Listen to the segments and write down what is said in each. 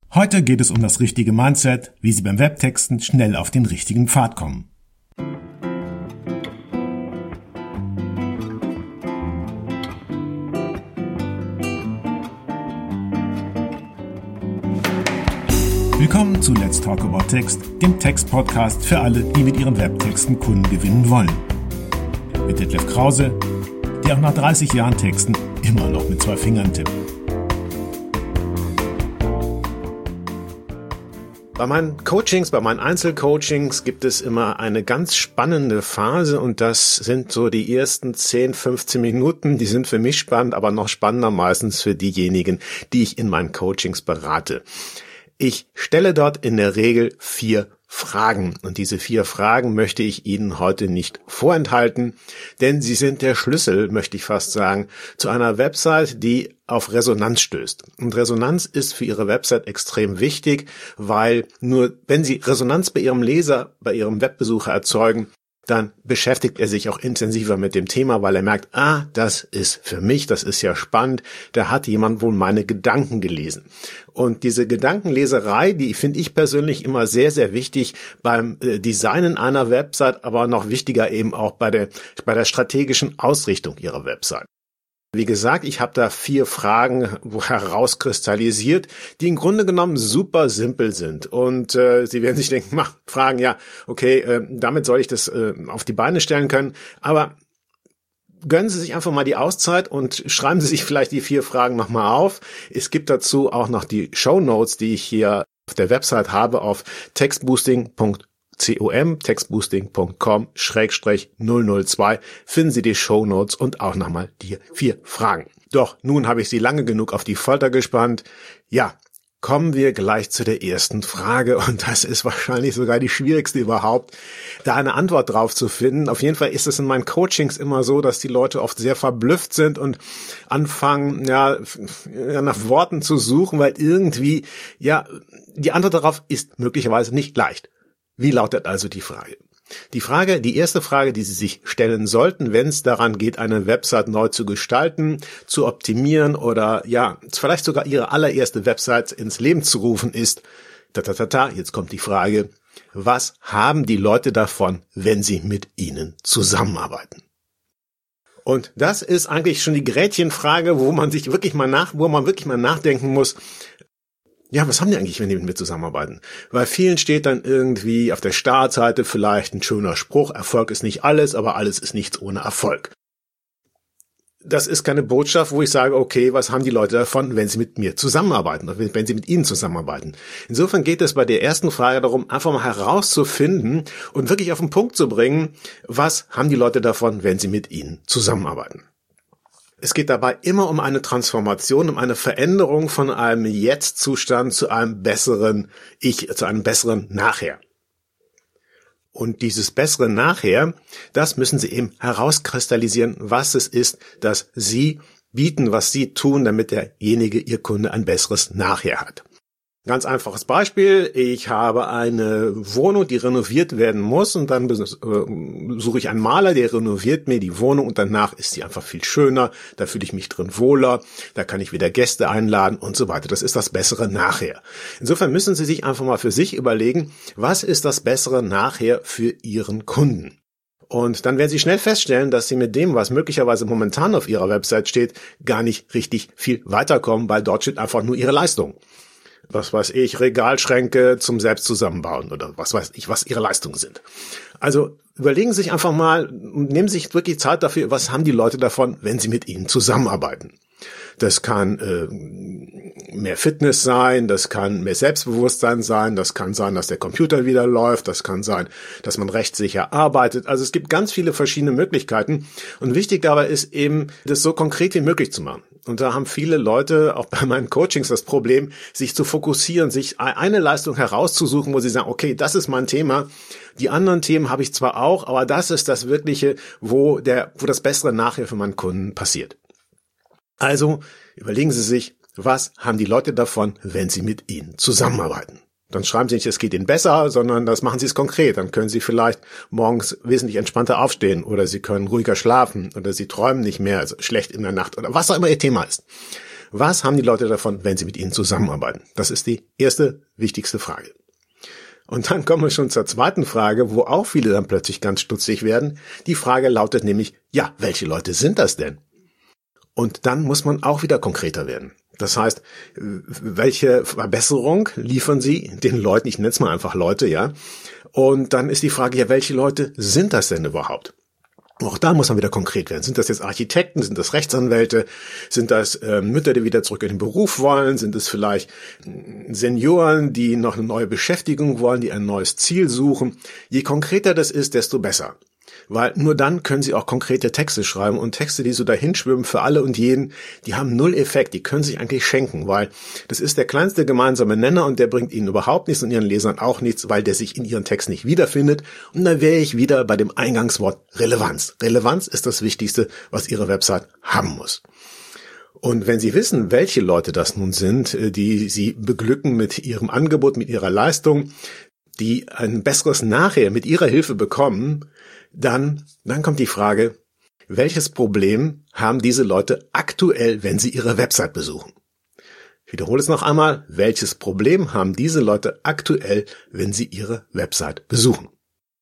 Heute geht es um das richtige Mindset, wie Sie beim Webtexten schnell auf den richtigen Pfad kommen. Willkommen zu Let's Talk About Text, dem Text-Podcast für alle, die mit ihren Webtexten Kunden gewinnen wollen. Mit Detlef Krause, der auch nach 30 Jahren Texten immer noch mit 2 Fingern tippt. Bei meinen Coachings, bei meinen Einzelcoachings gibt es immer eine ganz spannende Phase und das sind so die ersten 10, 15 Minuten. Die sind für mich spannend, aber noch spannender meistens für diejenigen, die ich in meinen Coachings berate. Ich stelle dort in der Regel 4 Fragen und diese 4 Fragen möchte ich Ihnen heute nicht vorenthalten, denn sie sind der Schlüssel, möchte ich fast sagen, zu einer Website, die auf Resonanz stößt. Und Resonanz ist für Ihre Website extrem wichtig, weil nur wenn Sie Resonanz bei Ihrem Leser, bei Ihrem Webbesucher erzeugen, dann beschäftigt er sich auch intensiver mit dem Thema, weil er merkt, das ist für mich, das ist ja spannend, da hat jemand wohl meine Gedanken gelesen. Und diese Gedankenleserei, die finde ich persönlich immer sehr, sehr wichtig beim Designen einer Website, aber noch wichtiger eben auch bei der strategischen Ausrichtung Ihrer Website. Wie gesagt, ich habe da 4 Fragen herauskristallisiert, die im Grunde genommen super simpel sind. Und Sie werden sich denken, fragen, damit soll ich das auf die Beine stellen können. Aber gönnen Sie sich einfach mal die Auszeit und schreiben Sie sich vielleicht die 4 Fragen nochmal auf. Es gibt dazu auch noch die Shownotes, die ich hier auf der Website habe, auf textboosting.com/002 finden Sie die Shownotes und auch nochmal die 4 Fragen. Doch, nun habe ich Sie lange genug auf die Folter gespannt. Ja, kommen wir gleich zu der ersten Frage und das ist wahrscheinlich sogar die schwierigste überhaupt, da eine Antwort drauf zu finden. Auf jeden Fall ist es in meinen Coachings immer so, dass die Leute oft sehr verblüfft sind und anfangen, nach Worten zu suchen, weil irgendwie, die Antwort darauf ist möglicherweise nicht leicht. Wie lautet also die Frage? Die erste Frage, die Sie sich stellen sollten, wenn es daran geht, eine Website neu zu gestalten, zu optimieren oder vielleicht sogar Ihre allererste Website ins Leben zu rufen, ist, jetzt kommt die Frage, was haben die Leute davon, wenn sie mit Ihnen zusammenarbeiten? Und das ist eigentlich schon die Gretchenfrage, wo man wirklich mal nachdenken muss, was haben die eigentlich, wenn die mit mir zusammenarbeiten? Weil vielen steht dann irgendwie auf der Startseite vielleicht ein schöner Spruch, Erfolg ist nicht alles, aber alles ist nichts ohne Erfolg. Das ist keine Botschaft, wo ich sage, okay, was haben die Leute davon, wenn sie mit mir zusammenarbeiten, oder wenn sie mit Ihnen zusammenarbeiten? Insofern geht es bei der ersten Frage darum, einfach mal herauszufinden und wirklich auf den Punkt zu bringen, was haben die Leute davon, wenn sie mit Ihnen zusammenarbeiten? Es geht dabei immer um eine Transformation, um eine Veränderung von einem Jetzt-Zustand zu einem besseren Ich, zu einem besseren Nachher. Und dieses bessere Nachher, das müssen Sie eben herauskristallisieren, was es ist, das Sie bieten, was Sie tun, damit derjenige, Ihr Kunde, ein besseres Nachher hat. Ganz einfaches Beispiel, ich habe eine Wohnung, die renoviert werden muss und dann suche ich einen Maler, der renoviert mir die Wohnung und danach ist sie einfach viel schöner, da fühle ich mich drin wohler, da kann ich wieder Gäste einladen und so weiter. Das ist das bessere Nachher. Insofern müssen Sie sich einfach mal für sich überlegen, was ist das bessere Nachher für Ihren Kunden? Und dann werden Sie schnell feststellen, dass Sie mit dem, was möglicherweise momentan auf Ihrer Website steht, gar nicht richtig viel weiterkommen, weil dort steht einfach nur Ihre Leistung. Was weiß ich, Regalschränke zum Selbstzusammenbauen oder was weiß ich, was Ihre Leistungen sind. Also überlegen Sie sich einfach mal, nehmen Sie sich wirklich Zeit dafür, was haben die Leute davon, wenn sie mit Ihnen zusammenarbeiten. Das kann mehr Fitness sein, das kann mehr Selbstbewusstsein sein, das kann sein, dass der Computer wieder läuft, das kann sein, dass man rechtssicher arbeitet. Also es gibt ganz viele verschiedene Möglichkeiten und wichtig dabei ist eben, das so konkret wie möglich zu machen. Und da haben viele Leute, auch bei meinen Coachings, das Problem, sich zu fokussieren, sich eine Leistung herauszusuchen, wo sie sagen, okay, das ist mein Thema. Die anderen Themen habe ich zwar auch, aber das ist das Wirkliche, wo das bessere Nachher für meinen Kunden passiert. Also überlegen Sie sich, was haben die Leute davon, wenn sie mit Ihnen zusammenarbeiten? Dann schreiben Sie nicht, es geht Ihnen besser, sondern das machen Sie es konkret. Dann können Sie vielleicht morgens wesentlich entspannter aufstehen oder Sie können ruhiger schlafen oder Sie träumen nicht mehr schlecht in der Nacht oder was auch immer Ihr Thema ist. Was haben die Leute davon, wenn sie mit ihnen zusammenarbeiten? Das ist die erste wichtigste Frage. Und dann kommen wir schon zur zweiten Frage, wo auch viele dann plötzlich ganz stutzig werden. Die Frage lautet nämlich, ja, welche Leute sind das denn? Und dann muss man auch wieder konkreter werden. Das heißt, welche Verbesserung liefern Sie den Leuten? Ich nenne es mal einfach Leute, ja. Und dann ist die Frage, ja, welche Leute sind das denn überhaupt? Auch da muss man wieder konkret werden. Sind das jetzt Architekten? Sind das Rechtsanwälte? Sind das Mütter, die wieder zurück in den Beruf wollen? Sind es vielleicht Senioren, die noch eine neue Beschäftigung wollen, die ein neues Ziel suchen? Je konkreter das ist, desto besser. Weil nur dann können Sie auch konkrete Texte schreiben, und Texte, die so dahin schwimmen für alle und jeden, die haben null Effekt, die können sich eigentlich schenken, weil das ist der kleinste gemeinsame Nenner und der bringt Ihnen überhaupt nichts und Ihren Lesern auch nichts, weil der sich in Ihren Text nicht wiederfindet. Und dann wäre ich wieder bei dem Eingangswort Relevanz. Relevanz ist das Wichtigste, was Ihre Website haben muss. Und wenn Sie wissen, welche Leute das nun sind, die Sie beglücken mit Ihrem Angebot, mit Ihrer Leistung, die ein besseres Nachher mit Ihrer Hilfe bekommen, dann kommt die Frage, welches Problem haben diese Leute aktuell, wenn sie Ihre Website besuchen? Ich wiederhole es noch einmal, welches Problem haben diese Leute aktuell, wenn sie Ihre Website besuchen?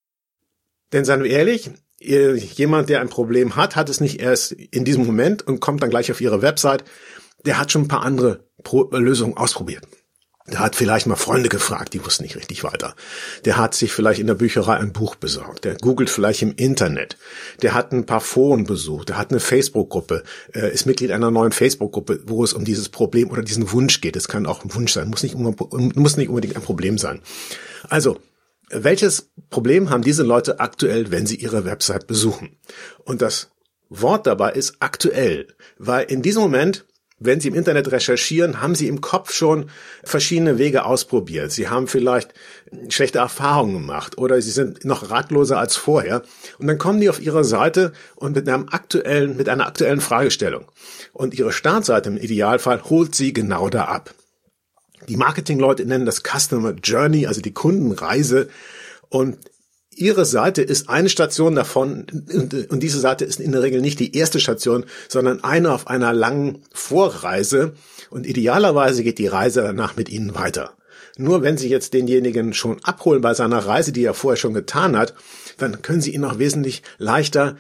Denn seien wir ehrlich, jemand, der ein Problem hat es nicht erst in diesem Moment und kommt dann gleich auf Ihre Website, der hat schon ein paar andere Lösungen ausprobiert. Der hat vielleicht mal Freunde gefragt, die wussten nicht richtig weiter. Der hat sich vielleicht in der Bücherei ein Buch besorgt. Der googelt vielleicht im Internet. Der hat ein paar Foren besucht. Der hat eine Facebook-Gruppe, ist Mitglied einer neuen Facebook-Gruppe, wo es um dieses Problem oder diesen Wunsch geht. Es kann auch ein Wunsch sein, muss nicht unbedingt ein Problem sein. Also, welches Problem haben diese Leute aktuell, wenn sie ihre Website besuchen? Und das Wort dabei ist aktuell, weil in diesem Moment, wenn Sie im Internet recherchieren, haben Sie im Kopf schon verschiedene Wege ausprobiert. Sie haben vielleicht schlechte Erfahrungen gemacht oder Sie sind noch ratloser als vorher. Und dann kommen die auf Ihre Seite und mit einer aktuellen Fragestellung. Und Ihre Startseite im Idealfall holt Sie genau da ab. Die Marketingleute nennen das Customer Journey, also die Kundenreise. Und Ihre Seite ist eine Station davon, und diese Seite ist in der Regel nicht die erste Station, sondern eine auf einer langen Vorreise, und idealerweise geht die Reise danach mit Ihnen weiter. Nur wenn Sie jetzt denjenigen schon abholen bei seiner Reise, die er vorher schon getan hat, dann können Sie ihn auch wesentlich leichter,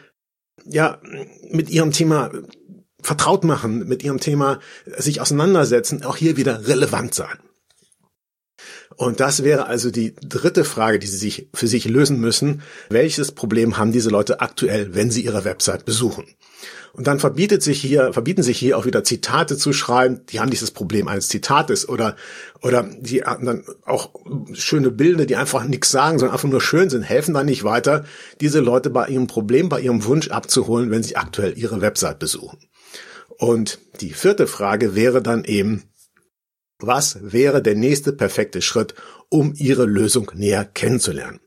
mit Ihrem Thema vertraut machen, mit Ihrem Thema sich auseinandersetzen, auch hier wieder relevant sein. Und das wäre also die dritte Frage, die Sie für sich lösen müssen. Welches Problem haben diese Leute aktuell, wenn sie Ihre Website besuchen? Und dann verbieten sich hier auch wieder Zitate zu schreiben. Die haben dieses Problem eines Zitates oder die haben dann auch schöne Bilder, die einfach nichts sagen, sondern einfach nur schön sind, helfen dann nicht weiter, diese Leute bei ihrem Problem, bei ihrem Wunsch abzuholen, wenn sie aktuell Ihre Website besuchen. Und die vierte Frage wäre dann eben, was wäre der nächste perfekte Schritt, um Ihre Lösung näher kennenzulernen?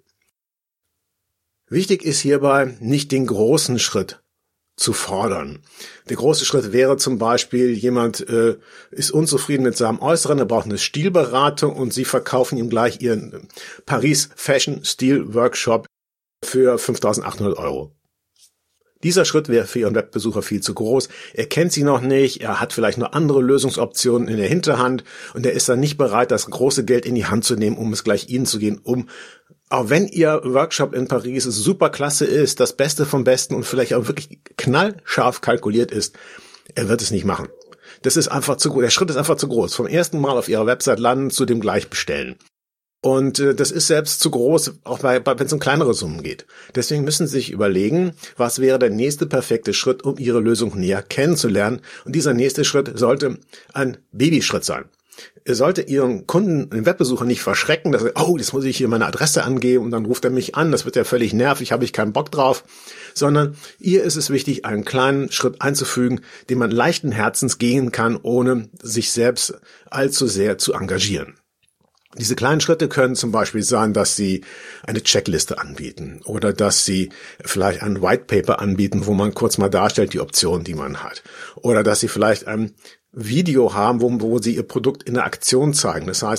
Wichtig ist hierbei, nicht den großen Schritt zu fordern. Der große Schritt wäre zum Beispiel, jemand ist unzufrieden mit seinem Äußeren, er braucht eine Stilberatung und Sie verkaufen ihm gleich Ihren Paris Fashion Stil Workshop für 5.800 €. Dieser Schritt wäre für Ihren Webbesucher viel zu groß. Er kennt Sie noch nicht, er hat vielleicht noch andere Lösungsoptionen in der Hinterhand und er ist dann nicht bereit, das große Geld in die Hand zu nehmen, um es gleich Ihnen zu gehen, auch wenn Ihr Workshop in Paris super klasse ist, das Beste vom Besten und vielleicht auch wirklich knallscharf kalkuliert ist, er wird es nicht machen. Das ist einfach zu groß. Der Schritt ist einfach zu groß. Vom ersten Mal auf Ihrer Website landen zu dem gleich bestellen. Und das ist selbst zu groß, auch wenn es um kleinere Summen geht. Deswegen müssen Sie sich überlegen, was wäre der nächste perfekte Schritt, um Ihre Lösung näher kennenzulernen. Und dieser nächste Schritt sollte ein Babyschritt sein. Er sollte Ihren Kunden, den Webbesucher, nicht verschrecken, dass jetzt muss ich hier meine Adresse angeben und dann ruft er mich an, das wird ja völlig nervig, habe ich keinen Bock drauf. Sondern ihr ist es wichtig, einen kleinen Schritt einzufügen, den man leichten Herzens gehen kann, ohne sich selbst allzu sehr zu engagieren. Diese kleinen Schritte können zum Beispiel sein, dass Sie eine Checkliste anbieten oder dass Sie vielleicht ein White Paper anbieten, wo man kurz mal darstellt die Optionen, die man hat. Oder dass Sie vielleicht ein Video haben, wo Sie Ihr Produkt in der Aktion zeigen. Das heißt,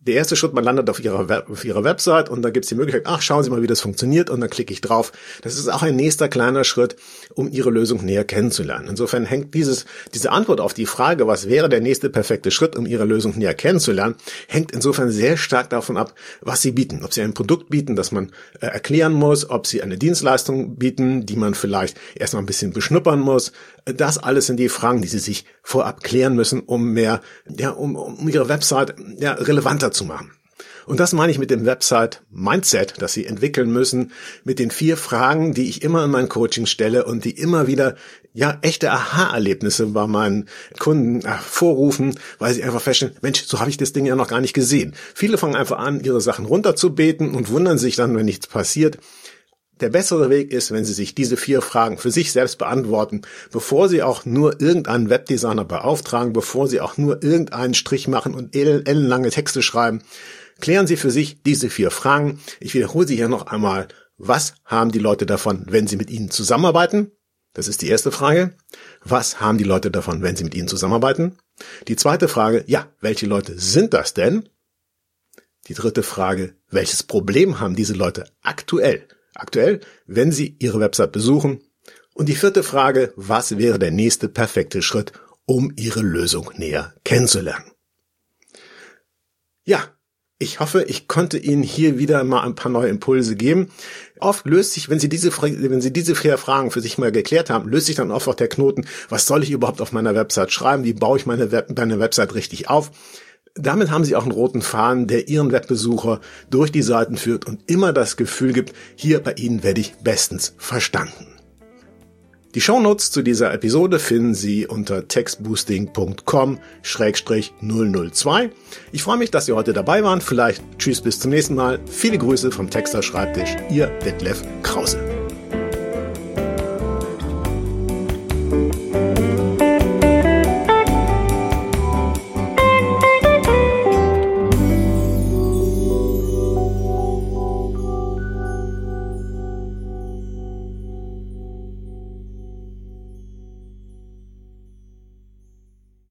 Der erste Schritt, man landet auf ihrer Website und da gibt's die Möglichkeit, schauen Sie mal, wie das funktioniert, und dann klicke ich drauf. Das ist auch ein nächster kleiner Schritt, um Ihre Lösung näher kennenzulernen. Insofern hängt diese Antwort auf die Frage, was wäre der nächste perfekte Schritt, um Ihre Lösung näher kennenzulernen, hängt insofern sehr stark davon ab, was Sie bieten. Ob Sie ein Produkt bieten, das man erklären muss, ob Sie eine Dienstleistung bieten, die man vielleicht erstmal ein bisschen beschnuppern muss. Das alles sind die Fragen, die Sie sich vorab klären müssen, um Ihre Website relevanter zu machen. Und das meine ich mit dem Website-Mindset, das Sie entwickeln müssen, mit den 4 Fragen, die ich immer in meinen Coachings stelle und die immer wieder echte Aha-Erlebnisse bei meinen Kunden hervorrufen, weil sie einfach feststellen, Mensch, so habe ich das Ding ja noch gar nicht gesehen. Viele fangen einfach an, ihre Sachen runterzubeten und wundern sich dann, wenn nichts passiert. Der bessere Weg ist, wenn Sie sich diese 4 Fragen für sich selbst beantworten, bevor Sie auch nur irgendeinen Webdesigner beauftragen, bevor Sie auch nur irgendeinen Strich machen und ellenlange Texte schreiben. Klären Sie für sich diese 4 Fragen. Ich wiederhole sie hier noch einmal. Was haben die Leute davon, wenn sie mit Ihnen zusammenarbeiten? Das ist die erste Frage. Was haben die Leute davon, wenn sie mit Ihnen zusammenarbeiten? Die zweite Frage, welche Leute sind das denn? Die dritte Frage, welches Problem haben diese Leute aktuell, wenn Sie Ihre Website besuchen? Und die vierte Frage, was wäre der nächste perfekte Schritt, um Ihre Lösung näher kennenzulernen? Ich hoffe, ich konnte Ihnen hier wieder mal ein paar neue Impulse geben. Oft löst sich, wenn Sie diese 4 Fragen für sich mal geklärt haben, löst sich dann oft auch der Knoten, was soll ich überhaupt auf meiner Website schreiben? Wie baue ich meine Website richtig auf? Damit haben Sie auch einen roten Faden, der Ihren Webbesucher durch die Seiten führt und immer das Gefühl gibt, hier bei Ihnen werde ich bestens verstanden. Die Shownotes zu dieser Episode finden Sie unter textboosting.com/002. Ich freue mich, dass Sie heute dabei waren. Vielleicht tschüss, bis zum nächsten Mal. Viele Grüße vom Texter Schreibtisch. Ihr Detlef Krause.